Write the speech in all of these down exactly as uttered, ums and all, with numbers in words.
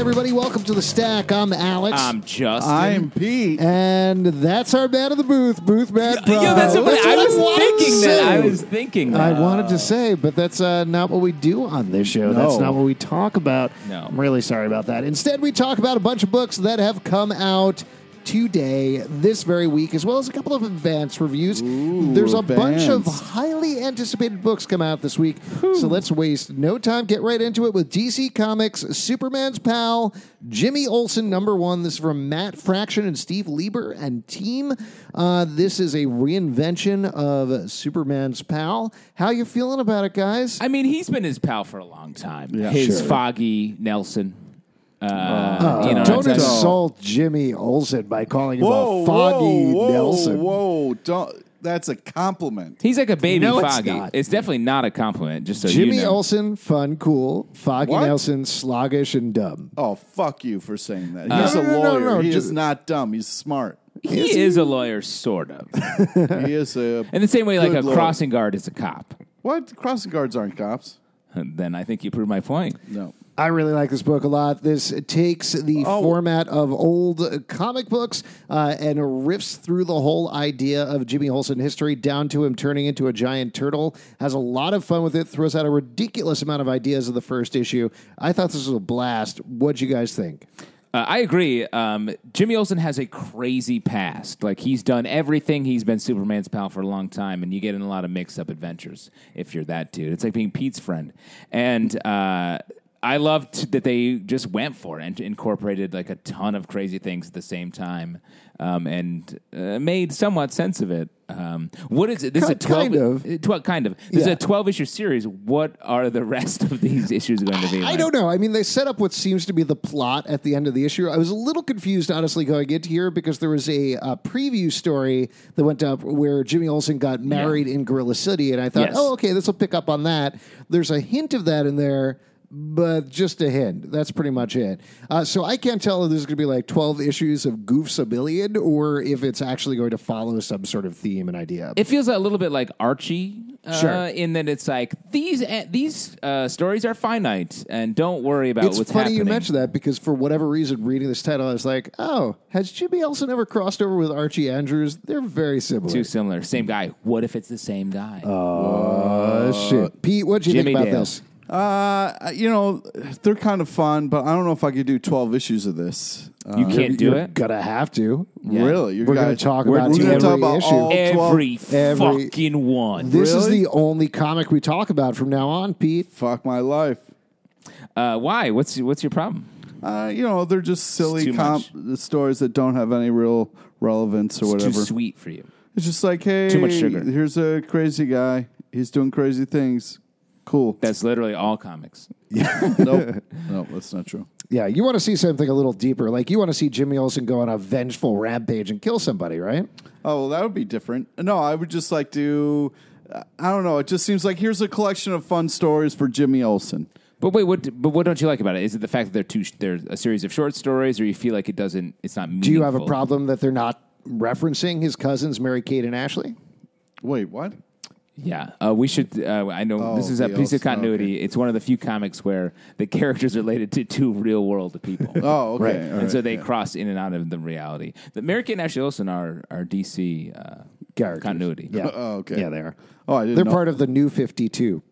everybody. Welcome to The Stack. I'm Alex. I'm Justin. I'm Pete. And that's our man of the booth, Booth Man Pro. Yeah, that's what, That's I what was wanted to thinking that. say. I was thinking that. I wanted to say, but that's uh, not what we do on this show. No. That's not what we talk about. No. I'm really sorry about that. Instead, we talk about a bunch of books that have come out today, this very week, as well as a couple of advanced reviews. Ooh, There's a bunch of advanced. highly anticipated books come out this week, so let's waste no time. Get right into it with D C Comics, Superman's Pal, Jimmy Olsen, number one. This is from Matt Fraction and Steve Lieber and team. Uh, this is a reinvention of Superman's Pal. How you feeling about it, guys? I mean, he's been his pal for a long time. Yeah, his sure. Foggy Nelson. Uh, Uh, you know, don't it's like- insult Jimmy Olsen by calling him Whoa, a Foggy whoa, whoa, Nelson. Whoa, don't. That's a compliment. He's like a baby No, it's Foggy. not. It's definitely not a compliment, just so Jimmy you know. Olsen, fun, cool. Foggy What? Nelson, sluggish and dumb. Oh, fuck you for saying that. Uh, He's No, a no, no, lawyer. no, he just- is not dumb. He's smart. He is a lawyer, sort of. He is a. In the same way, like a Good lord. crossing guard is a cop. What? Crossing guards aren't cops. Then I think you proved my point. No. I really like this book a lot. This takes the Oh. format of old comic books uh, and riffs through the whole idea of Jimmy Olsen history down to him turning into a giant turtle. Has a lot of fun with it. Throws out a ridiculous amount of ideas of the first issue. I thought this was a blast. What'd you guys think? Uh, I agree. Um, Jimmy Olsen has a crazy past. Like, he's done everything. He's been Superman's pal for a long time, and you get in a lot of mixed-up adventures if you're that dude. It's like being Pete's friend. And uh, I loved that they just went for it and incorporated, like, a ton of crazy things at the same time um, and uh, made somewhat sense of it. Um, what is it? This Kind- is a twelve, kind of. uh, twelve kind of. This Yeah. is a twelve-issue series. What are the rest of these issues going to be like? I don't know. I mean, they set up what seems to be the plot at the end of the issue. I was a little confused, honestly, going into here because there was a uh, preview story that went up where Jimmy Olsen got married in Gorilla City, and I thought, Yes. oh, okay, this will pick up on that. There's a hint of that in there, but just a hint. That's pretty much it. Uh, so I can't tell if there's going to be like twelve issues of Goofs a Billion or if it's actually going to follow some sort of theme and idea. It feels a little bit like Archie, uh, Sure. in that it's like these uh, these uh, stories are finite, and don't worry about It's what's funny happening. you mentioned that because for whatever reason, reading this title, I was like, oh, has Jimmy Olsen ever crossed over with Archie Andrews? They're very similar. Too similar, same guy. What if it's the same guy? Oh, shit. Pete, what do you Jimmy think about Dale. this? Uh, you know, they're kind of fun, but I don't know if I could do twelve issues of this. Uh, you can't do You're it. gonna have to. Yeah. Really? You We're gonna guys- talk we're- about we're it gonna every talk about issue. all twelve Every, Every- fucking one. This is Really? the only comic we talk about from now on, Pete. Fuck my life. Uh, why? What's what's your problem? Uh, you know, they're just silly too comp stories that don't have any real relevance or It's whatever. too sweet for you. It's just like, hey, Too much sugar. here's a crazy guy. He's doing crazy things. Cool. That's literally all comics. nope. Nope, that's not true. Yeah, you want to see something a little deeper. Like you want to see Jimmy Olsen go on a vengeful rampage and kill somebody, right? Oh, well, that would be different. No, I would just like to, I don't know. It just seems like here's a collection of fun stories for Jimmy Olsen. But wait, what? But what don't you like about it? Is it the fact that they're two? They're a series of short stories, or you feel like it doesn't? It's not. Meaningful? Do you have a problem that they're not referencing his cousins, Mary Kate and Ashley? Wait, what? Yeah, uh, we should. Uh, I know Oh, this is a the piece of Olsen, continuity. okay. It's one of the few comics where the characters are related to two real world people. Oh, okay. Right. All and right, so they yeah. cross in and out of the reality. The Mary Kate and Ashley Olsen are, are D C uh, Characters. continuity. Yeah. Oh, okay. Yeah, they are. Oh, I didn't They're know. part of the new fifty-two.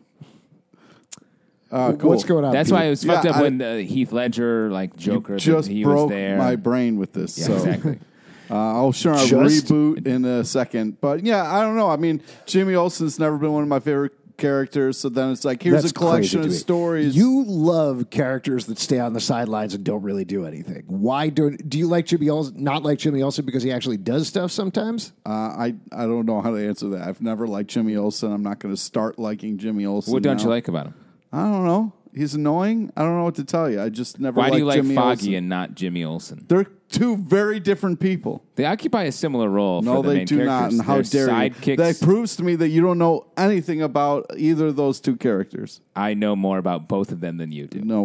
Uh, cool. What's going on? That's Pete? why it was fucked Yeah, up I- when uh, Heath Ledger, like Joker, that Just he was broke there. my brain with this. Yeah, so. exactly. Uh, I'll sure I'll Just- reboot in a second. But yeah, I don't know. I mean, Jimmy Olsen's never been one of my favorite characters. So then it's like, here's That's a collection crazy of to me. stories. You love characters that stay on the sidelines and don't really do anything. Why don't do you like Jimmy Olsen? Not like Jimmy Olsen because he actually does stuff sometimes. uh, I, I don't know how to answer that. I've never liked Jimmy Olsen. I'm not going to start liking Jimmy Olsen. What don't now. you like about him? I don't know. He's annoying. I don't know what to tell you. I just never Why liked do you like Jimmy Foggy Olsen. and not Jimmy Olsen? They're two very different people. They occupy a similar role. No, for the they main do not. characters. And how They're dare you? sidekicks. That proves to me that you don't know anything about either of those two characters. I know more about both of them than you do. No way.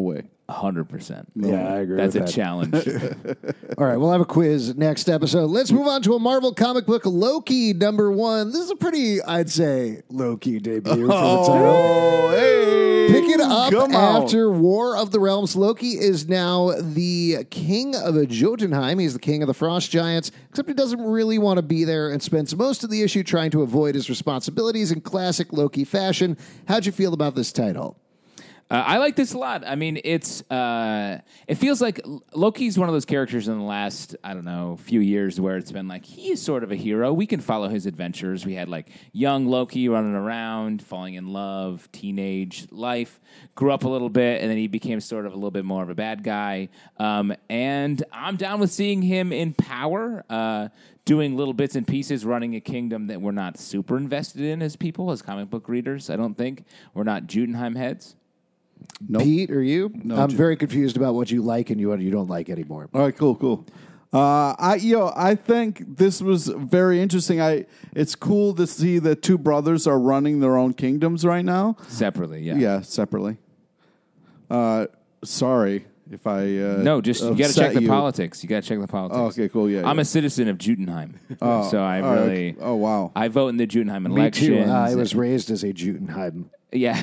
one hundred percent. Yeah, I agree That's with a that. challenge. All right, we'll have a quiz next episode. Let's move on to a Marvel comic book, Loki, number one. This is a pretty, I'd say, low-key debut for the title. Oh, hey. Picking up Come on. after War of the Realms, Loki is now the king of Jotunheim. He's the king of the Frost Giants, except he doesn't really want to be there and spends most of the issue trying to avoid his responsibilities in classic Loki fashion. How'd you feel about this title? Uh, I like this a lot. I mean, it's uh, it feels like Loki's one of those characters in the last, I don't know, few years where it's been like, he is sort of a hero. We can follow his adventures. We had like young Loki running around, falling in love, teenage life, grew up a little bit, and then he became sort of a little bit more of a bad guy. Um, and I'm down with seeing him in power, uh, doing little bits and pieces, running a kingdom that we're not super invested in as people, as comic book readers, I don't think. We're not Jotunheim heads. Nope. Pete, or you? No, I'm Ju- very confused about what you like and you what you don't like anymore. All right, cool, cool. Uh, I yo, I think this was very interesting. I it's cool to see that two brothers are running their own kingdoms right now. Separately, yeah. Yeah, separately. Uh, sorry if I uh, No, just you got to upset check the you. politics. You got to check the politics. Oh, okay, cool. Yeah, I'm yeah. a citizen of Jotunheim, Oh, so I all right. really. Oh, wow. I vote in the Jotunheim Me elections. too. I was raised as a Jotunheim. Yeah.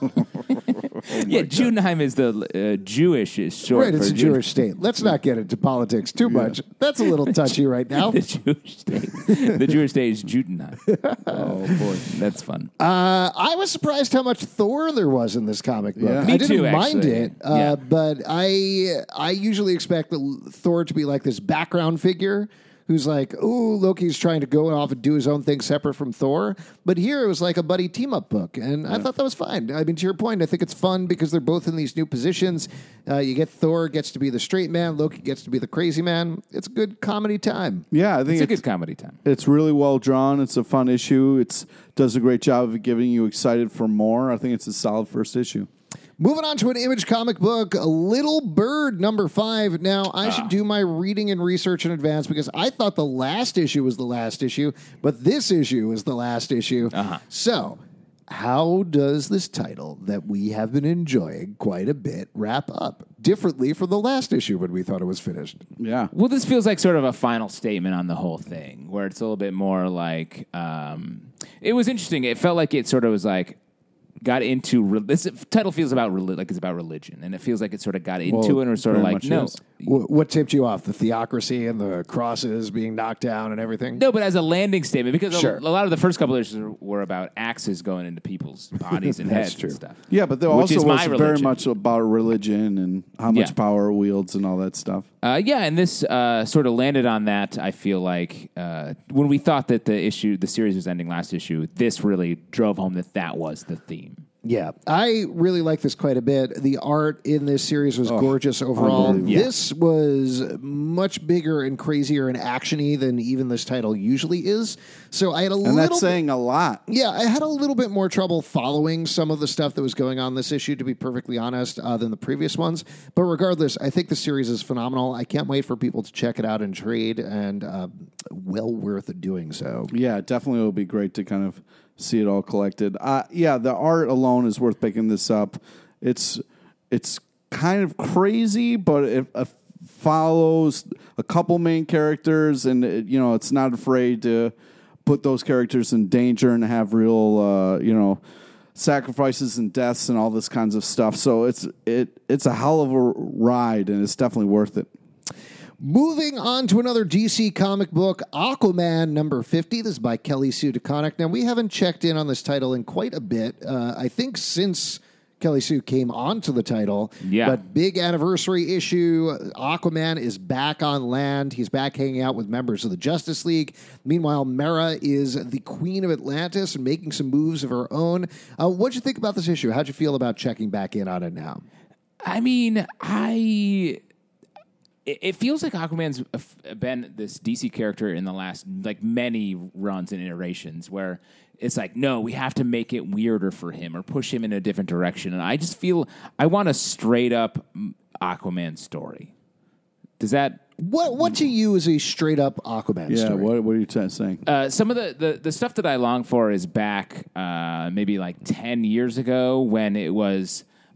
yeah, Jotunheim is the uh, Jewish is short Right, for it's a Ju- Jewish state. Let's not get into politics too much. That's a little touchy right now. the Jewish state. The Jewish state is Jotunheim. Oh boy, that's fun. Uh, I was surprised how much Thor there was in this comic book. Yeah. I Me didn't too, mind actually. it, uh, Yeah. but I I usually expect the, Thor to be like this background figure who's like, ooh, Loki's trying to go off and do his own thing separate from Thor. But here it was like a buddy team up book, and I thought that was fine. I mean, to your point, I think it's fun because they're both in these new positions. Uh, you get Thor gets to be the straight man, Loki gets to be the crazy man. It's a good comedy time. Yeah, I think It's a it's, good comedy time. it's really well drawn. It's a fun issue. It's does a great job of getting you excited for more. I think it's a solid first issue. Moving on to an Image comic book, Little Bird number five. Now, I should do my reading and research in advance because I thought the last issue was the last issue, but this issue is the last issue. Uh-huh. So, how does this title that we have been enjoying quite a bit wrap up differently from the last issue when we thought it was finished? Yeah. Well, this feels like sort of a final statement on the whole thing, where it's a little bit more like um, it was interesting. It felt like it sort of was like got into re- this title feels about reli- like it's about religion, and it feels like it sort of got into Well, it and was sort of very like much no. is. Wh- What tipped you off? The theocracy and the crosses being knocked down and everything? No, but as a landing statement, because Sure. a, a lot of the first couple of issues were, were about axes going into people's bodies and That's heads true. and stuff. Yeah, but there Which also is my was very religion. much about religion and how much Yeah. power it wields and all that stuff. Uh, yeah, and this uh, sort of landed on that. I feel like uh, when we thought that the issue, the series was ending last issue, this really drove home that that was the theme. Yeah, I really like this quite a bit. The art in this series was gorgeous overall. unbelievable. Yeah. This was much bigger and crazier and actiony than even this title usually is. So I had a And little that's bit- saying a lot. yeah, I had a little bit more trouble following some of the stuff that was going on this issue, to be perfectly honest, uh, than the previous ones. But regardless, I think the series is phenomenal. I can't wait for people to check it out and trade, and uh, well worth doing so. Yeah, definitely will be great to kind of see it all collected. Uh, yeah, the art alone is worth picking this up. It's it's kind of crazy, but it uh, follows a couple main characters, and it, you know, it's not afraid to put those characters in danger and have real, uh, you know, sacrifices and deaths and all this kinds of stuff. So it's it it's a hell of a ride, and it's definitely worth it. Moving on to another D C comic book, Aquaman number fifty. This is by Kelly Sue DeConnick. Now, we haven't checked in on this title in quite a bit. Uh, I think since Kelly Sue came onto the title. Yeah. But big anniversary issue. Aquaman is back on land. He's back hanging out with members of the Justice League. Meanwhile, Mera is the queen of Atlantis and making some moves of her own. Uh, what'd you think about this issue? How'd you feel about checking back in on it now? I mean, I. It it feels like Aquaman's been this D C character in the last, like, many runs and iterations where it's like, no, we have to make it weirder for him or push him in a different direction. And I just feel I want a straight up Aquaman story. Does that... What what to you is a straight up Aquaman Yeah, story? what what are you trying to saying? Uh, some of the, the, the stuff that I long for is back uh, maybe like ten years ago when it was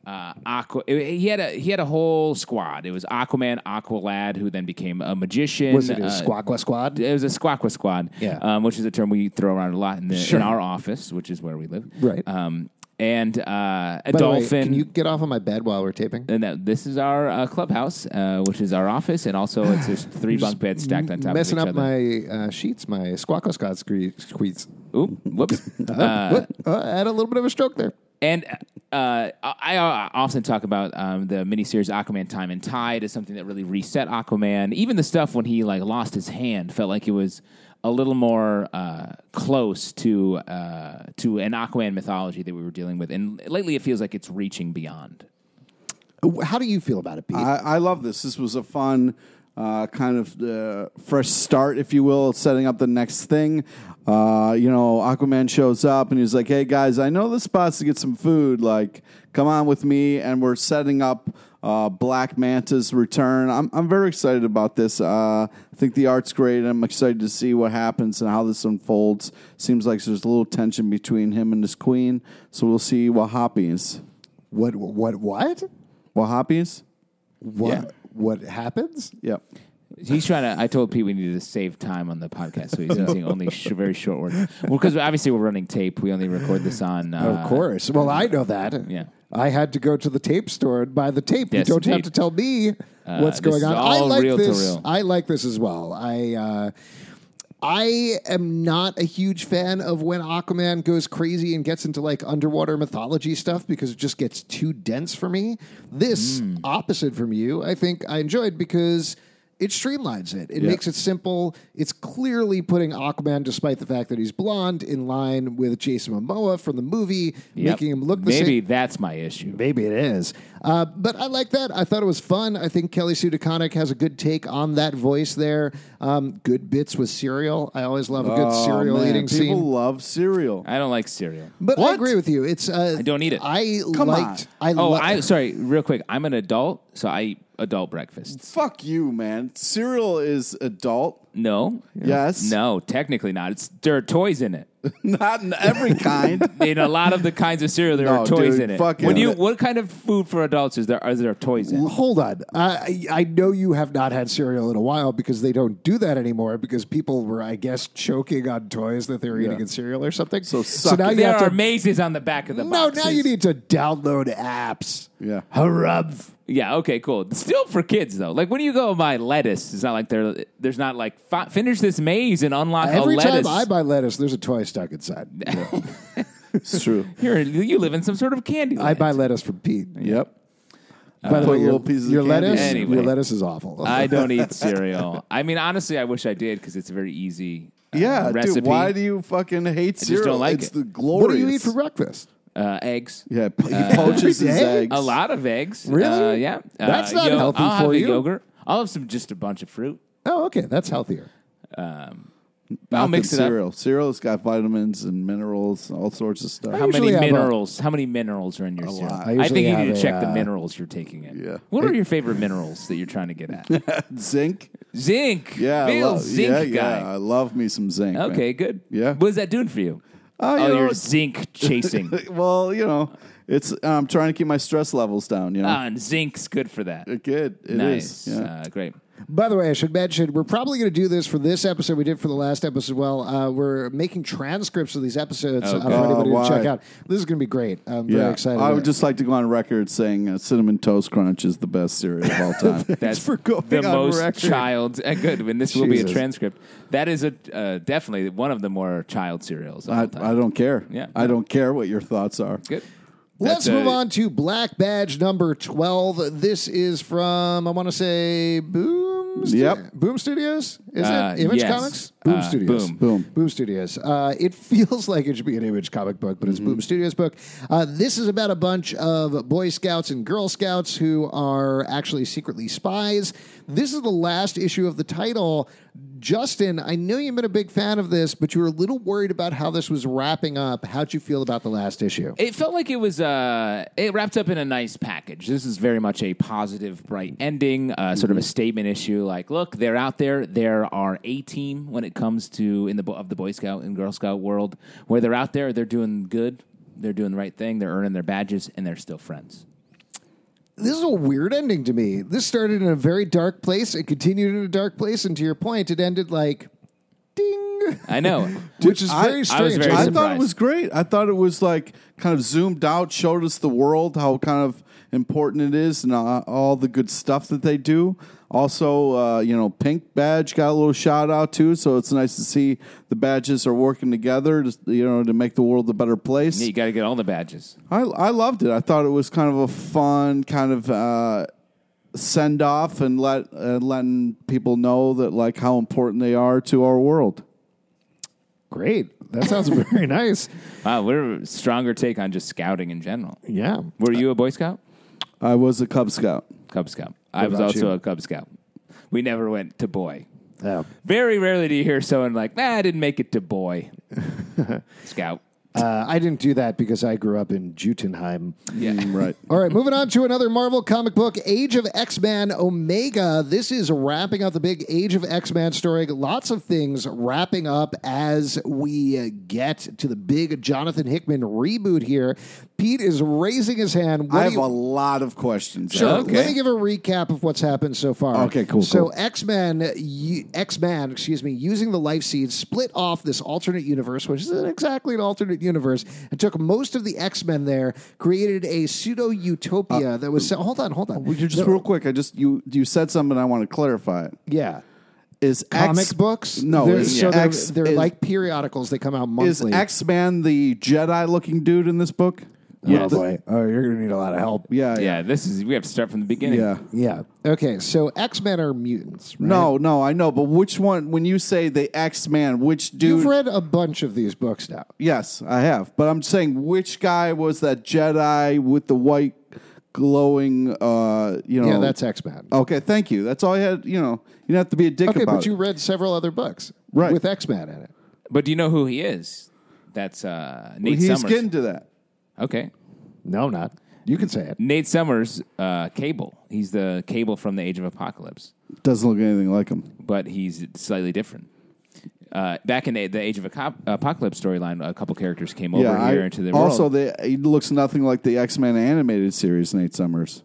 uh, Aqua. He had a he had a whole squad. It was Aquaman, Aqualad, who then became a magician. Was it a uh, Squawqua Squad? It was a Squawqua Squad, Yeah. um, which is a term we throw around a lot in, the, Sure. in our office, which is where we live. Right. Um, and uh, a By the way, dolphin. can you get off of my bed while we're taping? And that, this is our uh, clubhouse, uh, which is our office, and also it's just three bunk beds stacked on top Messing of each up other. my uh, sheets, my Squawqua Squad scree- squeaks. Ooh, whoops. Uh, what? Uh, I had a little bit of a stroke there. And uh, I, I often talk about um, the miniseries Aquaman Time and Tide as something that really reset Aquaman. Even the stuff when he like lost his hand felt like it was a little more uh, close to uh, to an Aquaman mythology that we were dealing with. And lately it feels like it's reaching beyond. How do you feel about it, Pete? I, I love this. This was a fun uh, kind of uh, fresh start, if you will, setting up the next thing. Uh, you know, Aquaman shows up and he's like, "Hey guys, I know the spots to get some food. Like, come on with me." And we're setting up uh, Black Manta's return. I'm I'm very excited about this. Uh, I think the art's great. I'm excited to see what happens and how this unfolds. Seems like there's a little tension between him and his queen, so we'll see what happens. what? What? What? What happens? What? Yeah. What happens? Yep. He's trying to. I told Pete we needed to save time on the podcast, so he's using only sh- very short words. Well, because obviously we're running tape, we only record this on. Uh, Of course. Well, I know that. Yeah. I had to go to the tape store and buy the tape. Yes, you don't have indeed. to tell me what's this going is on. I all like reel to this. reel. I like this as well. I uh, I am not a huge fan of when Aquaman goes crazy and gets into like underwater mythology stuff because it just gets too dense for me. This, Hmm. opposite from you, I think I enjoyed because it streamlines it. It Yeah. makes it simple. It's clearly putting Aquaman, despite the fact that he's blonde, in line with Jason Momoa from the movie, Yep. making him look the Maybe same. that's my issue. Maybe it is. Uh, but I like that. I thought it was fun. I think Kelly Sue DeConnick has a good take on that voice there. Um, good bits with cereal. I always love a good Oh, cereal man. eating People scene. love cereal. I don't like cereal. But I What? agree with you. It's uh, I don't eat it. I Come liked. I Oh, lo- I sorry, real quick. I'm an adult, so I eat adult breakfasts. Fuck you, man. Cereal is adult. No, Yes. no, technically not. It's there are toys in it. Not in every kind. In a lot of the kinds of cereal, there No, are toys dude, in it. fuck When it. you, what kind of food for adults is there? Are there toys in? Hold on. I I know you have not had cereal in a while because they don't do that anymore because people were, I guess, choking on toys that they were eating Yeah. in cereal or something. So suck now it. you There have are to. mazes on the back of the No, boxes. now you need to download apps. Yeah. Hurrah. Yeah, okay, cool. Still for kids though. Like when you go buy lettuce, it's not like there. There's not like fi- finish this maze and unlock Every a time lettuce. I buy lettuce, there's a toy stuck inside. It's true. You're, you live in some sort of candy. I land. buy lettuce from Pete. Yep. By the Put way, your, little pieces of your candy lettuce, in. your Anyway. lettuce is awful. I don't eat cereal. I mean, honestly, I wish I did because it's a very easy. Uh, Yeah, recipe. dude. Why do you fucking hate just cereal? don't like it's it. the glorious. What do you eat for breakfast? Uh, eggs. Yeah, he poaches his every day? eggs. A lot of eggs. Really? Uh, yeah. That's Uh, not yo- healthy I'll for have a you. yogurt. I'll have some, just a bunch of fruit. Oh, okay, that's healthier. Not I'll mix the it up. cereal. Cereal's got vitamins and minerals, all sorts of stuff. How usually many have a- minerals? How many minerals are in your cereal? lot. I I, usually think you have need to a, check the uh, minerals you're taking in. Yeah. What are your favorite minerals that you're trying to get at? Zinc. Zinc. Yeah, I Real love, zinc yeah, guy. yeah. I love me some zinc. man. Okay, good. Yeah. What is that doing for you? Oh, you oh, know, you're it's- zinc chasing. Well, you know, it's I'm trying to keep my stress levels down. You know, Ah, and zinc's good for that. It good. It nice. is. Yeah. Uh, great. By the way, I should mention we're probably going to do this for this episode. We did for the last episode as well. Uh, we're making transcripts of these episodes uh, Okay. for anybody Oh, to check why? out. This is going to be great. I'm very Yeah. excited. I about would it. just like to go on record saying uh, cinnamon toast crunch is the best cereal of all time. That's for going the on most record. child. Uh, good. And this will be a Jesus. transcript. That is a uh, definitely one of the more child cereals. Of I, all time. I don't care. Yeah. I don't care what your thoughts are. Good. Let's That's, uh, move on to Black Badge number twelve. This is from, I want to say, Boom Stu- Yep. Boom Studios? Is Uh, it? Image yes. Comics? Boom Uh, Studios. Boom. Boom. Boom Studios. Uh, it feels like it should be an Image comic book, but it's Mm-hmm. Boom Studios book. Uh, this is about a bunch of Boy Scouts and Girl Scouts who are actually secretly spies. This is the last issue of the title. Justin, I know you've been a big fan of this, but you were a little worried about how this was wrapping up. How'd you feel about the last issue? It felt like it was. Uh, it wrapped up in a nice package. This is very much a positive, bright ending, uh, sort of a statement issue. Like, look, they're out there. There are a team when it comes to in the bo- of the Boy Scout and Girl Scout world, where they're out there. They're doing good. They're doing the right thing. They're earning their badges, and they're still friends. this is a weird ending to me. This started in a very dark place. It continued in a dark place. And to your point, it ended like, ding. I know. Which is I- very I was strange. very I surprised. thought it was great. I thought it was like kind of zoomed out, showed us the world, how kind of important it is, and uh, all the good stuff that they do. Also, uh, you know, Pink Badge got a little shout out too, so it's nice to see the badges are working together, to, you know, to make the world a better place. You got to get all the badges. I I loved it. I thought it was kind of a fun kind of uh, send off and let uh, letting people know that like how important they are to our world. Great. That sounds very nice. Wow, we're a stronger take on just scouting in general. Yeah. Were you a Boy Scout? I was a Cub Scout. Cub Scout. I was about also you? a Cub Scout. We never went to boy. Yeah. Very rarely do you hear someone like, nah, I didn't make it to boy. Scout. Uh, I didn't do that because I grew up in Jutenheim. Yeah. Mm, right. All right, moving on to another Marvel comic book, Age of X-Men Omega. This is wrapping up the big Age of X-Men story. Lots of things wrapping up as we uh, get to the big Jonathan Hickman reboot here. Pete is raising his hand. What I do have you- a lot of questions. Sure. Okay. Let me give a recap of what's happened so far. Okay, cool, So cool. X-Men, y- X-Man, excuse me, using the life seeds, split off this alternate universe, which isn't exactly an alternate universe, and took most of the X-Men there, created a pseudo-utopia that was... hold on, hold on. Would you just No, real quick? I just you you said something. I want to clarify it. Yeah. Is Comic X, books? No, They're, is so they're, X they're is, like periodicals. They come out is monthly. X Man the Jedi looking dude in this book? Oh, boy. Oh, you're going to need a lot of help. Yeah, Yeah, this is, we have to start from the beginning. yeah. Yeah. Okay, so X-Men are mutants, right? No, no, I know, but which one? When you say the X Man, which dude? You've read a bunch of these books now. Yes, I have. But I'm saying, which guy was that Jedi with the white glowing? Uh, you know, Yeah, that's X-Men. okay. Thank you. That's all I had. You know, you don't have to be a dick Okay, about but you it. read several other books Right. with X-Men in it. But do you know who he is? That's uh, Nate He's Summers. getting to that. Okay. No, not. You can say it. Nate Summers, uh, Cable. He's the Cable from the Age of Apocalypse, Doesn't look anything like him. but he's slightly different. Uh, back in the, the Age of Aco- Apocalypse storyline, a couple characters came over yeah, here I, into the also world. the, he looks nothing like the X Men animated series. Nate Summers.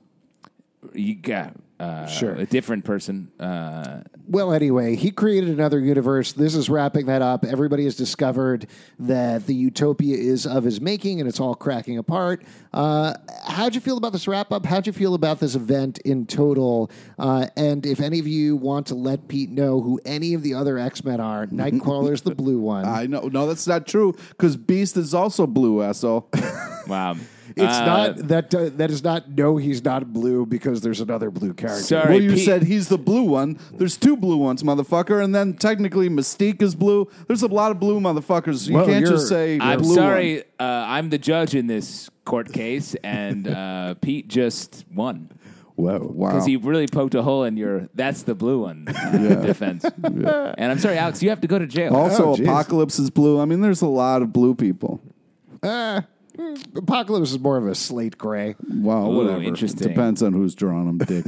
You got uh, Sure. a different person. Uh, Well, anyway, he created another universe. This is wrapping that up. Everybody has discovered that the utopia is of his making, and it's all cracking apart. Uh, how'd you feel about this wrap up? How'd you feel about this event in total? Uh, and if any of you want to let Pete know who any of the other X-Men are, Nightcrawler's the blue one. I know. No, that's not true. Because Beast is also blue, asshole. wow. It's Uh, not that uh, that is not no, he's not blue because there's another blue character. Sorry, well, you Pete. said he's the blue one. There's two blue ones, motherfucker. And then technically Mystique is blue. There's a lot of blue motherfuckers. You Well, can't you're- just say I'm blue sorry. Uh, I'm the judge in this court case, and uh, Pete just won. Whoa. Wow. Because he really poked a hole in your "that's the blue one" uh, defense. And I'm sorry, Alex, you have to go to jail. Also, Oh, geez. Apocalypse is blue. I mean, there's a lot of blue people. Uh, Apocalypse is more of a slate gray. Wow, Ooh, whatever. interesting. Depends on who's drawing them, dick.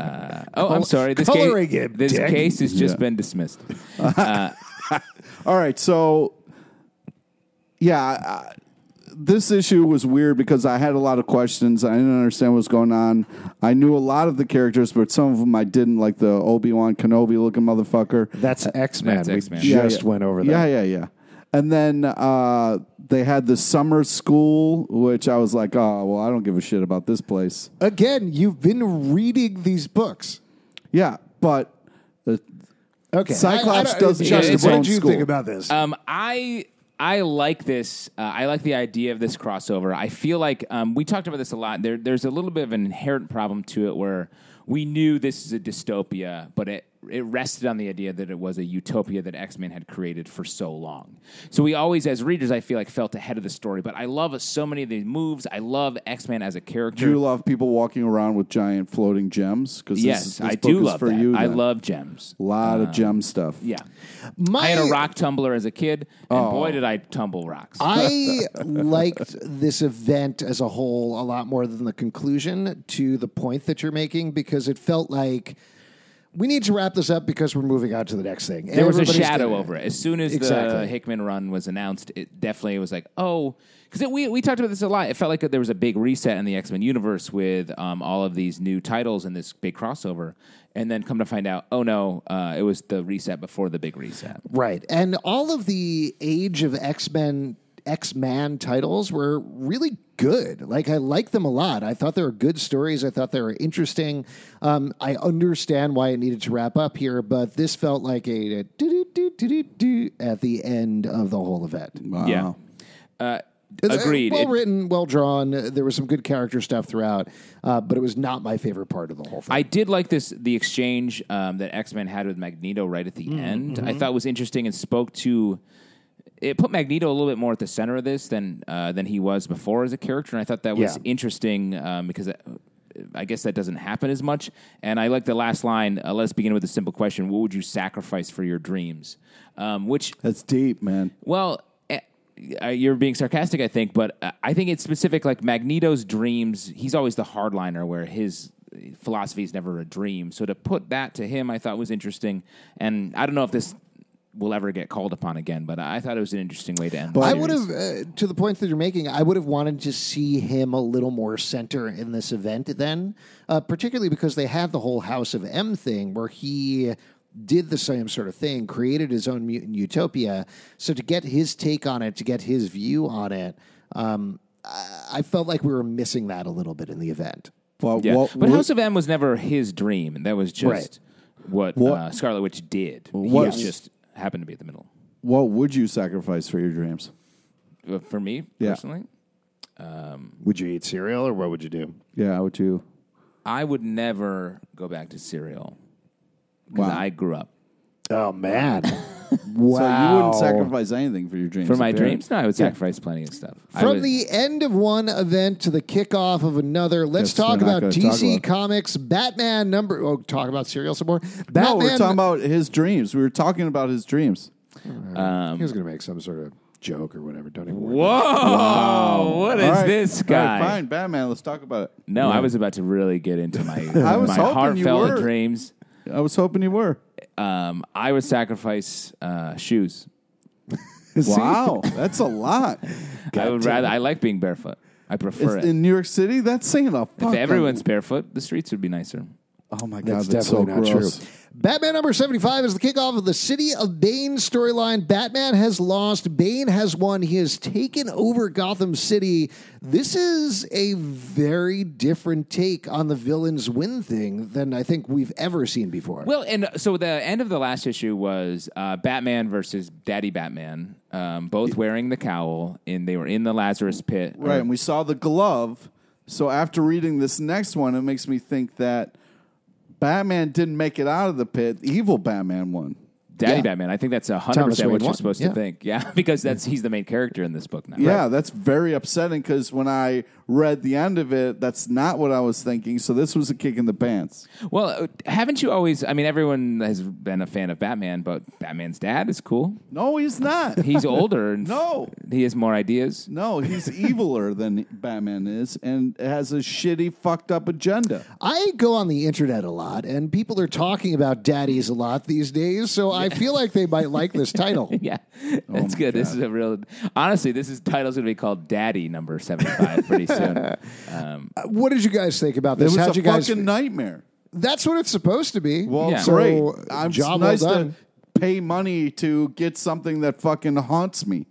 oh, I'm sorry. This, coloring case, it, this Dick. case has just Yeah. been dismissed. All right, so yeah, I, this issue was weird because I had a lot of questions. I didn't understand what was going on. I knew a lot of the characters, but some of them I didn't, like the Obi-Wan Kenobi looking motherfucker. That's X-Men. That's we X-Men. just Yeah, yeah. went over that. Yeah, yeah, yeah. And then uh, they had the summer school, which I was like, oh, well, I don't give a shit about this place. Again, you've been reading these books. Yeah, but the Okay. Cyclops I- I don't- doesn't Justin, have his what own did you school. think about this? Um, I I like this. Uh, I like the idea of this crossover. I feel like um, we talked about this a lot. There, there's a little bit of an inherent problem to it where we knew this is a dystopia, but it it rested on the idea that it was a utopia that X-Men had created for so long. So we always, as readers, I feel like felt ahead of the story. But I love so many of these moves. I love X-Men as a character. Do you love people walking around with giant floating gems? Because yes, this, this I book do is love for that. you. I then. love gems. a lot of gem stuff. Yeah. My, I had a rock tumbler as a kid, and Oh. boy, did I tumble rocks. I liked this event as a whole a lot more than the conclusion to the point that you're making because it felt like we need to wrap this up because we're moving on to the next thing. There was a Everybody's shadow gonna- over it. As soon as Exactly. the Hickman run was announced, it definitely was like, oh, because we we talked about this a lot. It felt like there was a big reset in the X-Men universe with um, all of these new titles and this big crossover. And then come to find out, oh no, uh, it was the reset before the big reset. Right. And all of the Age of X-Men, X-Man titles were really good. Like, I like them a lot. I thought they were good stories. I thought they were interesting. Um, I understand why it needed to wrap up here, but this felt like a, a do-do-do-do-do-do at the end of the whole event. Wow. Yeah. Uh, agreed. Well It- written, well drawn. There was some good character stuff throughout, uh, but it was not my favorite part of the whole thing. I did like this the exchange um, that X-Men had with Magneto right at the Mm, end. mm-hmm. I thought was interesting and spoke to it put Magneto a little bit more at the center of this than uh, than he was before as a character, and I thought that was Yeah. interesting um, because uh, I guess that doesn't happen as much. And I like the last line. Uh, Let's begin with a simple question: what would you sacrifice for your dreams? Um, which That's deep, man. well, eh, uh, you're being sarcastic, I think, but uh, I think it's specific. Like Magneto's dreams, he's always the hardliner, where his philosophy is never a dream. So to put that to him, I thought was interesting. And I don't know if this will ever get called upon again, but I thought it was an interesting way to end. the I series. would have, uh, to the point that you're making, I would have wanted to see him a little more center in this event then, uh, particularly because they had the whole House of M thing where he did the same sort of thing, created his own mutant utopia. So to get his take on it, to get his view on it, um, I I felt like we were missing that a little bit in the event. Well, Yeah, what, but what- House of M was never his dream. That was just Right. what, What- Uh, Scarlet Witch did. He What- was just happened to be at the middle. what would you sacrifice for your dreams? Uh, For me, Yeah. personally, Would you eat cereal or what would you do? Yeah, how would you? I would never go back to cereal because Wow. I grew up. Oh, man. wow. So you wouldn't sacrifice anything for your dreams? For my apparently. dreams, no, I would sacrifice plenty of stuff. I From would- the end of one event to the kickoff of another, let's Guess we're talk not about gonna D talk C about- Comics Batman number. Oh, talk about cereal some more. No, Batman, we're talking about his dreams. We were talking about his dreams. um, He was going to make some sort of joke or whatever. Don't even worry. Whoa! What is All right. this All guy? right, fine, Batman. Let's talk about it. No, I was about to really get into my I was my hoping you heartfelt were. dreams. I was hoping you were. Um, I would sacrifice uh, shoes. Wow, that's a lot. I would rather. I like being barefoot. I prefer It's it. in New York City. That's saying a If fuck. everyone's barefoot, the streets would be nicer. Oh my god, That's, that's, so definitely not gross. true. Batman number seventy-five is the kickoff of the City of Bane storyline. Batman has lost. Bane has won. He has taken over Gotham City. This is a very different take on the villain's win thing than I think we've ever seen before. Well, and uh, so the end of the last issue was uh, Batman versus Daddy Batman, um, both wearing the cowl, and they were in the Lazarus pit. Right, Or- and we saw the glove. So after reading this next one, it makes me think that Batman didn't make it out of the pit. Evil Batman won. Daddy Yeah. Batman. I think that's one hundred Thomas percent what Wayne you're won. supposed Yeah. to think. Yeah, because that's he's the main character in this book now. Yeah, that's very upsetting because when I read the end of it, that's not what I was thinking. So this was a kick in the pants. Well, uh, haven't you always? I mean, everyone has been a fan of Batman, but Batman's dad is cool. No, he's not. He's older and No. he has more ideas. No, he's eviler than Batman is and has a shitty, fucked up agenda. I go on the internet a lot, and people are talking about daddies a lot these days, so I feel like they might like this title. Yeah, that's good. This is a real. Honestly, this is title's going to be called Daddy Number Seventy-Five pretty soon. Um, What did you guys think about It this? was How'd a you guys? fucking nightmare. That's what it's supposed to be. Well, Yeah. great. So, I'm job well nice done. to pay money to get something that fucking haunts me.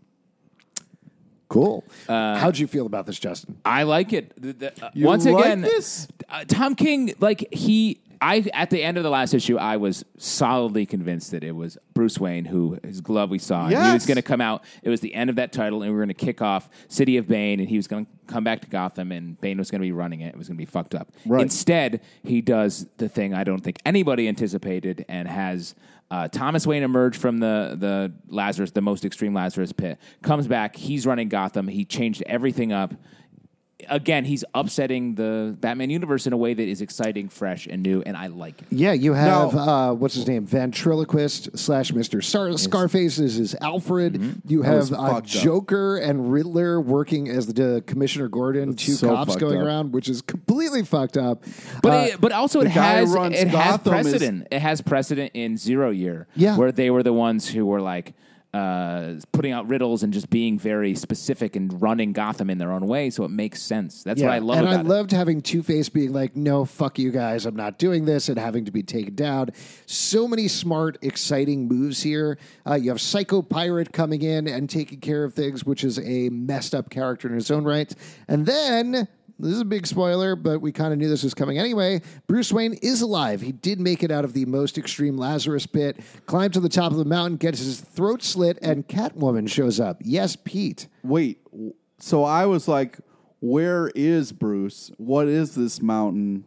Cool. Uh, How'd you feel about this, Justin? I like it. The- the- uh, You once like again, this? Uh, Tom King, like he, I at the end of the last issue, I was solidly convinced that it was Bruce Wayne who his glove we saw. And he was Yes. going to come out. It was the end of that title, and we were going to kick off City of Bane, and he was going to come back to Gotham, and Bane was going to be running it. It was going to be fucked up. Right. Instead, he does the thing I don't think anybody anticipated, and has. Uh, Thomas Wayne emerged from the the Lazarus, the most extreme Lazarus pit. Comes back. He's running Gotham. He changed everything up. again, he's upsetting the Batman universe in a way that is exciting, fresh, and new, and I like it. Yeah, you have, No. uh, what's his name? Ventriloquist slash Mister Star- Scarface is his Alfred. Mm-hmm. You That was have uh, fucked up. Joker and Riddler working as the uh, Commissioner Gordon, two so cops fucked going up. around, which is completely fucked up. But Uh, it, but also it the guy who has runs it has Gotham is- precedent. It has precedent in Zero Year, Yeah. where they were the ones who were like uh, putting out riddles and just being very specific and running Gotham in their own way. So it makes sense. That's what I love and about I it. loved having Two-Face being like, no, fuck you guys, I'm not doing this, and having to be taken down. So many smart, exciting moves here. Uh, you have Psycho Pirate coming in and taking care of things, which is a messed up character in his own right. And then... this is a big spoiler, but we kind of knew this was coming anyway. Bruce Wayne is alive. He did make it out of the most extreme Lazarus pit, climbed to the top of the mountain, gets his throat slit, and Catwoman shows up. Yes, Pete. Wait, so I was like, where is Bruce? What is this mountain?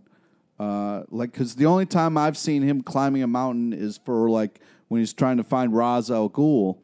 Uh, like, because the only time I've seen him climbing a mountain is for like when he's trying to find Ra's al Ghul.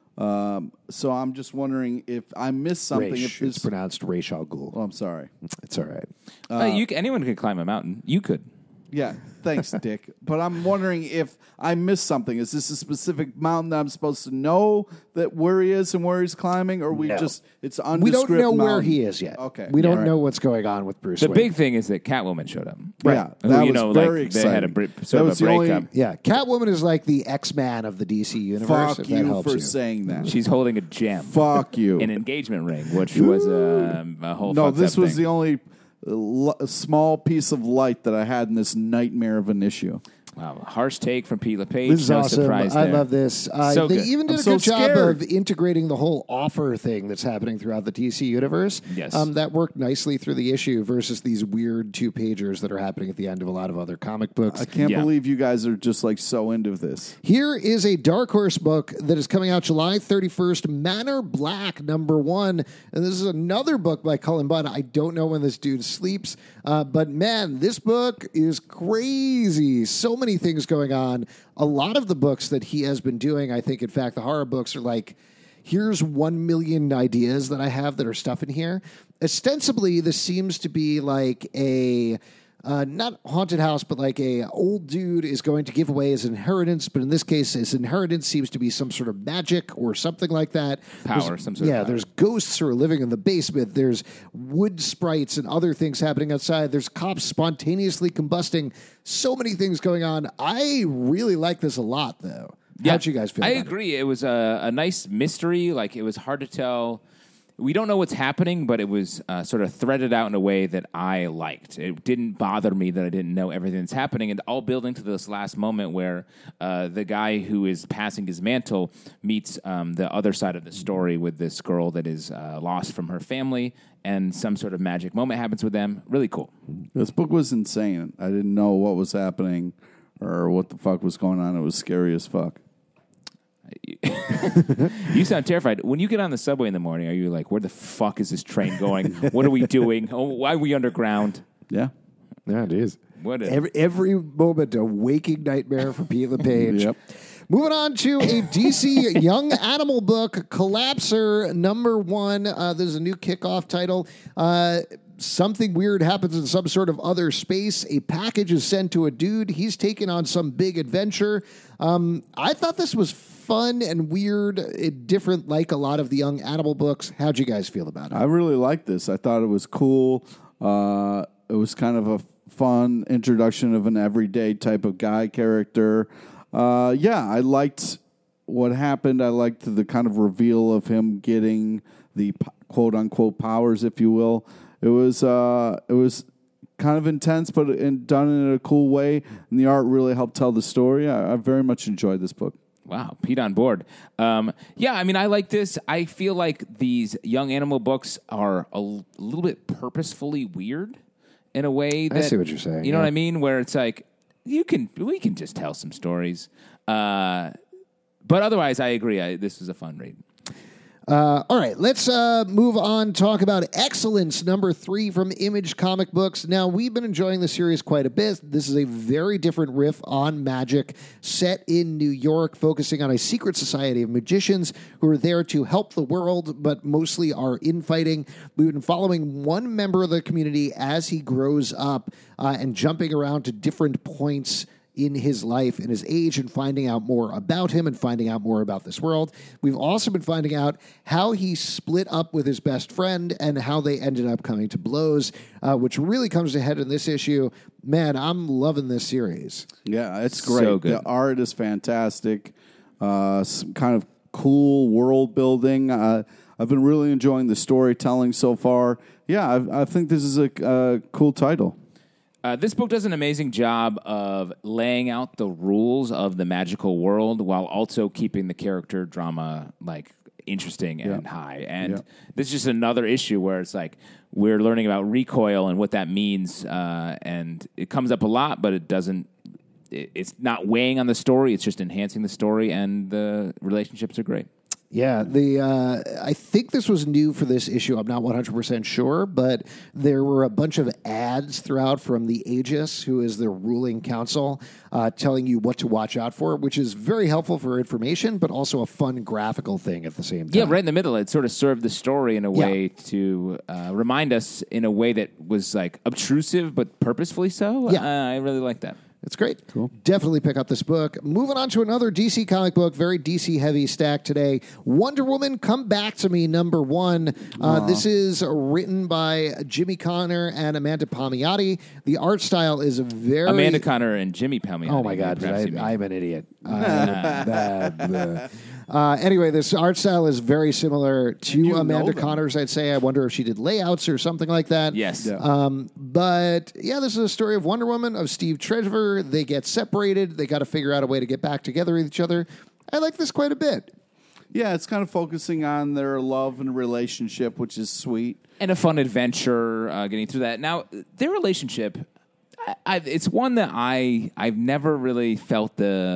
Um, so I'm just wondering if I missed something. Raish. If this, It's pronounced Raish al Ghul. oh, I'm sorry. It's all right. Uh, you c- anyone can climb a mountain. You could. Yeah, thanks, Dick. But I'm wondering if I missed something. Is this a specific mountain that I'm supposed to know that where he is and where he's climbing, or we No. just it's We undescript don't know where mountain? he is yet. Okay, We don't all right. know what's going on with Bruce The Wayne. big thing is that Catwoman showed up. Yeah, Who, that you was know, very like they had a exciting. br- That sort of was a the only- breakup. Yeah, Catwoman is like the X-Man of the D C universe, Fuck if that you helps for you. saying that. She's holding a gem, Fuck you. an engagement ring, which was um, a whole. No, fucked this up was thing. the only uh, l- small piece of light that I had in this nightmare of an issue. Wow, harsh take from Pete LePage. This is no awesome. surprise I there. love this. Uh, So they good. even did I'm a so good job scared. of integrating the whole offer thing that's happening throughout the D C universe. Yes. Um, that worked nicely through the issue versus these weird two-pagers that are happening at the end of a lot of other comic books. I can't Yeah. believe you guys are just like so into this. Here is a Dark Horse book that is coming out July thirty-first, Manor Black, number one. And this is another book by Cullen Bunn. I don't know when this dude sleeps, uh, but man, this book is crazy. So many things going on. A lot of the books that he has been doing, I think, in fact, the horror books are like, here's one million ideas that I have that are stuff in here. Ostensibly, this seems to be like a... Uh, not haunted house, but like a old dude is going to give away his inheritance. But in this case, his inheritance seems to be some sort of magic or something like that. Power, There's- some sort of yeah, power. there's ghosts who are living in the basement. There's wood sprites and other things happening outside. There's cops spontaneously combusting. So many things going on. I really like this a lot, though. How'd you guys feel? I about it? agree. It, was a, a nice mystery. Like it was hard to tell. We don't know what's happening, but it was uh, sort of threaded out in a way that I liked. It didn't bother me that I didn't know everything that's happening, and all building to this last moment where uh, the guy who is passing his mantle meets um, the other side of the story with this girl that is uh, lost from her family, and some sort of magic moment happens with them. Really cool. This book was insane. I didn't know what was happening or what the fuck was going on. It was scary as fuck. You sound terrified. When you get on the subway in the morning, are you like, where the fuck is this train going? What are we doing? Oh, why are we underground? Yeah. Yeah, it is. What a- Every, every moment a waking nightmare for Pete LePage. Yep. Moving on to a D C young animal book, Collapser number one. Uh, there's a new kickoff title. Uh, something weird happens in some sort of other space. A package is sent to a dude. He's taking on some big adventure. Um, I thought this was fun and weird, and different, like a lot of the young animal books. How'd you guys feel about it? I really liked this. I thought it was cool. Uh, it was kind of a fun introduction of an everyday type of guy character. Uh, yeah, I liked what happened. I liked the kind of reveal of him getting the p- quote unquote powers, if you will. It was uh, it was kind of intense, but in, done in a cool way, and the art really helped tell the story. I, I very much enjoyed this book. Wow, Pete on board. Um, yeah, I mean, I like this. I feel like these young animal books are a l- little bit purposefully weird in a way that... see what you're saying, You know yeah. what I mean? Where it's like, you can, we can just tell some stories. Uh, but otherwise, I agree. I, this was a fun read. Uh, all right, let's uh, move on. Talk about Excellence, number three from Image Comic Books. Now, we've been enjoying the series quite a bit. This is a very different riff on magic, set in New York, focusing on a secret society of magicians who are there to help the world, but mostly are infighting. We've been following one member of the community as he grows up uh, and jumping around to different points in his life and his age and finding out more about him and finding out more about this world. We've also been finding out how he split up with his best friend and how they ended up coming to blows, uh, which really comes to head in this issue. Man, I'm loving this series. Yeah, it's great. So good. The art is fantastic. Uh, some kind of cool world building. Uh, I've been really enjoying the storytelling so far. Yeah, I, I think this is a, a cool title. Uh, this book does an amazing job of laying out the rules of the magical world while also keeping the character drama like interesting and Yeah. high. And Yeah. this is just another issue where it's like we're learning about recoil and what that means, uh, and it comes up a lot, but it doesn't. It, it's not weighing on the story; it's just enhancing the story, and the relationships are great. Yeah, the uh, I think this was new for this issue. I'm not one hundred percent sure, but there were a bunch of ads throughout from the Aegis, who is the ruling council, uh, telling you what to watch out for, which is very helpful for information, but also a fun graphical thing at the same time. Yeah, right in the middle. It sort of served the story in a Yeah. way to uh, remind us in a way that was like obtrusive but purposefully so. Yeah. Uh, I really like that. It's great. Cool. Definitely pick up this book. Moving on to another D C comic book, very D C heavy stack today. Wonder Woman, Come Back to Me, number one. Uh, this is written by Jimmy Connor and Amanda Palmiotti. The art style is very... Amanda Connor and Jimmy Palmiotti. Oh my God, perhaps you did mean. I, I'm an idiot. I am bad, blah. Uh, anyway, this art style is very similar to you know Amanda them? Connor's, I'd say. I wonder if she did layouts or something like that. Yes. Yeah. Um, but yeah, this is a story of Wonder Woman, of Steve Trevor. They get separated. They got to figure out a way to get back together with each other. I like this quite a bit. Yeah, it's kind of focusing on their love and relationship, which is sweet. And a fun adventure uh, getting through that. Now, their relationship, I, I, it's one that I, I've never really felt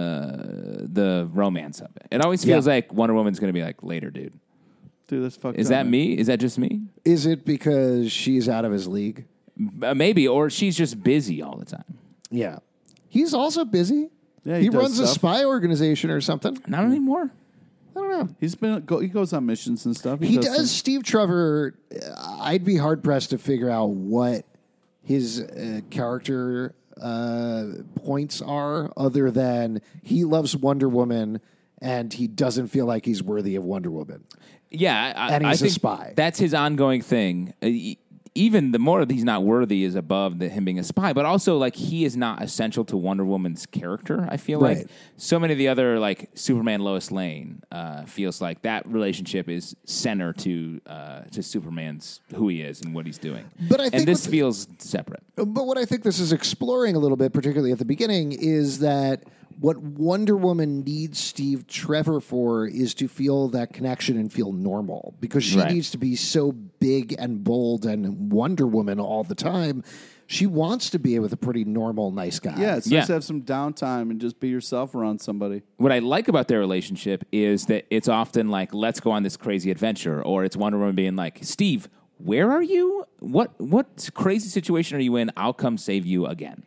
the the romance of it. It always feels Yeah. like Wonder Woman's going to be like, later, dude. Dude, that's fucked Is up, that man. me? Is that just me? Is it because she's out of his league? Uh, maybe. Or she's just busy all the time. Yeah. He's also busy. Yeah, he he does runs a stuff. spy organization or something. Not anymore. I don't know. He's been go, he goes on missions and stuff. He does. some- Steve Trevor, uh, I'd be hard pressed to figure out what his uh, character uh, points are, other than he loves Wonder Woman and he doesn't feel like he's worthy of Wonder Woman. Yeah, I, And I he's a think spy. That's his ongoing thing. Uh, e- even the more that he's not worthy is above the, him being a spy, but also like he is not essential to Wonder Woman's character. I feel Right. like so many of the other like Superman Lois Lane uh, feels like that relationship is center to uh, to Superman's who he is and what he's doing. But I think and this with- feels separate. But what I think this is exploring a little bit, particularly at the beginning, is that what Wonder Woman needs Steve Trevor for is to feel that connection and feel normal, because she Right. needs to be so big and bold and Wonder Woman all the time. She wants to be with a pretty normal, nice guy. Yeah, it's Yeah. nice to have some downtime and just be yourself around somebody. What I like about their relationship is that it's often like, let's go on this crazy adventure, or it's Wonder Woman being like, Steve, where are you? What what crazy situation are you in? I'll come save you again.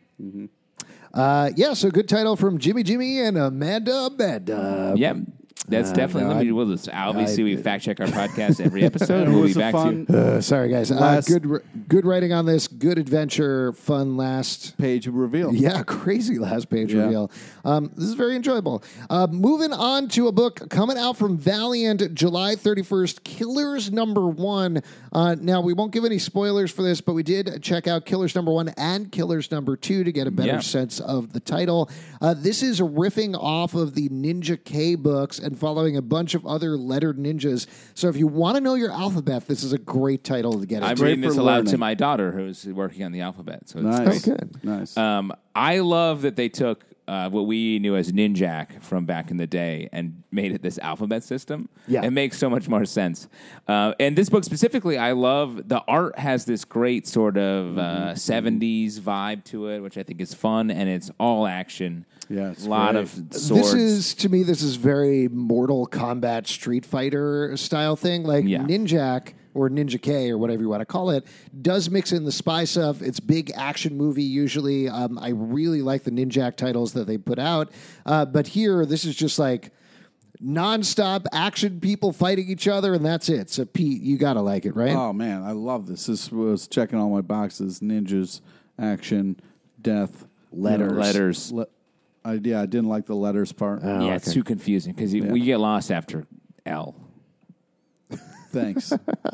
Uh, yeah, so good title from Jimmy Jimmy and Amanda Amanda. Yeah, that's Uh, definitely no, limited I- with us. Obviously, I- we fact check our podcast every episode. It We'll was be a back fun to you. Uh, sorry, guys. Uh, Last- good, ri- good writing on this. Good adventure. Fun last. Page reveal. Yeah, crazy last page Yeah. reveal. Um, this is very enjoyable. Uh, moving on to a book coming out from Valiant July thirty-first, Killers Number One. Uh, now, we won't give any spoilers for this, but we did check out Killers Number One and Killers Number Two to get a better Yeah. sense of the title. Uh, this is riffing off of the Ninja K books and following a bunch of other lettered ninjas. So if you want to know your alphabet, this is a great title to get I'm into. reading for this aloud learning. to my daughter, who's working on the alphabet. So it's Nice. Oh, good. Nice. Um, I love that they took uh, what we knew as Ninjak from back in the day and made it this alphabet system. Yeah. It makes so much more sense. Uh, and this book specifically, I love the art has this great sort of uh, seventies vibe to it, which I think is fun, and it's all action. Yeah, it's a lot great. of swords. This is, to me, this is very Mortal Kombat Street Fighter style thing. Like Yeah. Ninjak or Ninja K or whatever you want to call it does mix in the spy stuff. It's big action movie usually. Um, I really like the Ninjak titles that they put out. Uh, but here, this is just like nonstop action people fighting each other, and that's it. So, Pete, you got to like it, right? Oh man, I love this. This was checking all my boxes: ninjas, action, death, Letters. Letters. Le- I, yeah, I didn't like the letters part. Oh, yeah, it's okay. too confusing because you, you get lost after L. Thanks.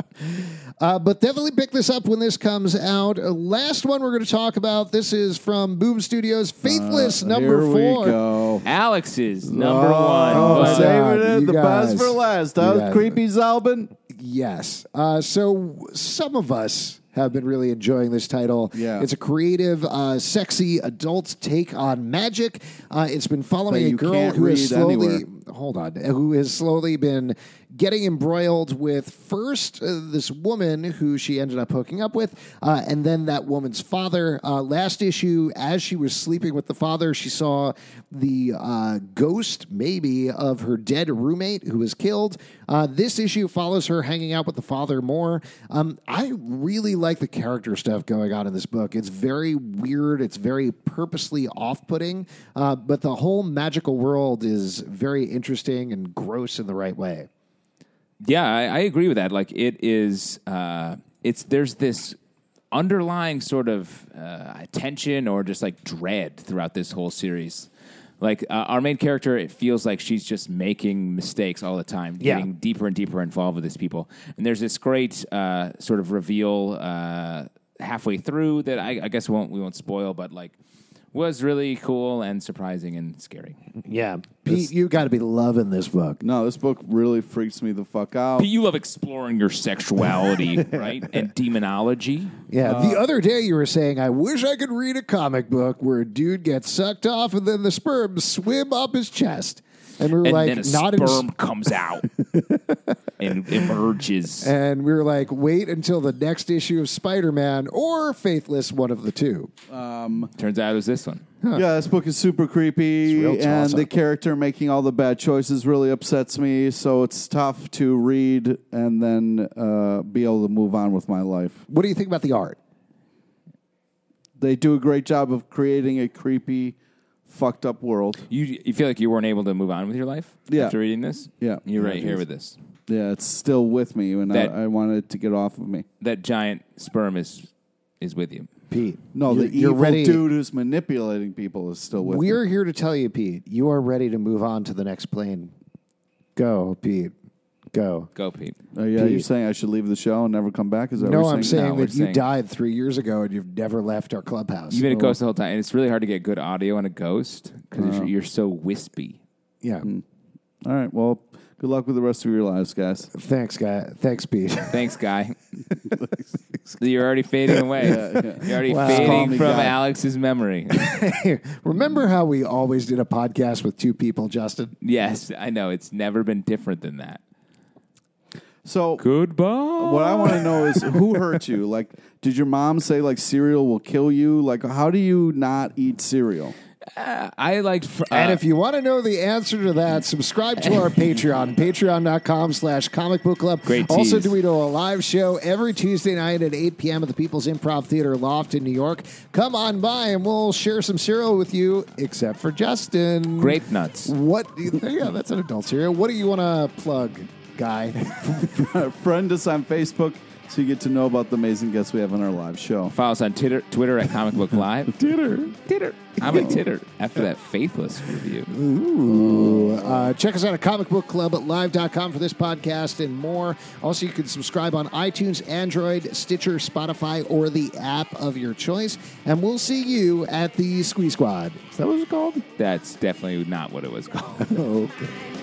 Uh, but definitely pick this up when this comes out. Uh, last one we're going to talk about. This is from Boom Studios, Faithless Uh, number here four. we go. Alex's number Oh, one. my saving God, it, you the guys. best for last. You Huh? guys. Creepy Zalbin. Yes. Uh, so some of us have been really enjoying this title. Yeah. It's a creative, uh, sexy adult take on magic. Uh, it's been following That a you girl can't who has read slowly, anywhere. hold on, who has slowly been getting embroiled with first uh, this woman who she ended up hooking up with, uh, and then that woman's father. Uh, last issue, as she was sleeping with the father, she saw the uh, ghost, maybe, of her dead roommate who was killed. Uh, this issue follows her hanging out with the father more. Um, I really like the character stuff going on in this book. It's very weird. It's very purposely off-putting, uh, but the whole magical world is very interesting and gross in the right way. Yeah, I, I agree with that. Like it is, uh, it's there's this underlying sort of uh, tension or just like dread throughout this whole series. Like uh, our main character, it feels like she's just making mistakes all the time, Yeah. getting deeper and deeper involved with these people. And there's this great uh, sort of reveal uh, halfway through that I, I guess we won't we won't spoil, but like was really cool and surprising and scary. Yeah. Pete, you got to be loving this book. No, this book really freaks me the fuck out. But you love exploring your sexuality, right? And demonology. Yeah, the other day you were saying, I wish I could read a comic book where a dude gets sucked off and then the sperm swim up his chest. And we were And like, then a not in sperm comes out and emerges. And we were like, wait until the next issue of Spider-Man or Faithless, one of the two. Turns out it was this one. Yeah, this book is super creepy, real and toss-up. the character making all the bad choices really upsets me. So it's tough to read and then uh, be able to move on with my life. What do you think about the art? They do a great job of creating a creepy, fucked up world. You you feel like you weren't able to move on with your life Yeah. after reading this? Yeah. You're Yeah, right it here is. with this. Yeah, it's still with me, and That- I, I wanted to get off of me. That giant sperm is is with you. Pete. No, you're, the you're evil ready. dude who's manipulating people is still with We're me. here to tell you, Pete, you are ready to move on to the next plane. Go, Pete. Go. Go, Pete. Uh, yeah, you're Pete. saying I should leave the show and never come back? Is that No, what you're I'm saying? saying No, we're that you saying- died three years ago and you've never left our clubhouse. You've been a ghost the whole time, and it's really hard to get good audio on a ghost because Uh. you're, you're so wispy. yeah. All right, well, good luck with the rest of your lives, guys. Thanks, guy. Thanks, Pete. Thanks, guy. You're already fading away. You're already Wow. Call fading me from guy. Alex's memory. Remember how we always did a podcast with two people, Justin? Yes, I know. It's never been different than that. So Goodbye. what I want to know is who hurt you? Like, did your mom say like cereal will kill you? Like, how do you not eat cereal? I liked. Fr- uh, And if you want to know the answer to that, subscribe to our Patreon, patreon.com slash comic book club. Great Also, tease. do we do a live show every Tuesday night at eight p.m. at the People's Improv Theater Loft in New York. Come on by and we'll share some cereal with you, except for Justin. grape nuts. What do you think? Yeah, that's an adult cereal. What do you want to plug, guy? Friend us on Facebook so you get to know about the amazing guests we have on our live show. Follow us on Twitter, Twitter at Comic Book Live. Titter. Titter. I'm a titter after that Faithless review. Ooh. Uh, check us out at comic book club at live dot com for this podcast and more. Also, you can subscribe on iTunes, Android, Stitcher, Spotify, or the app of your choice. And we'll see you at the Squee Squad. Is that what it's called? That's definitely not what it was called. Okay.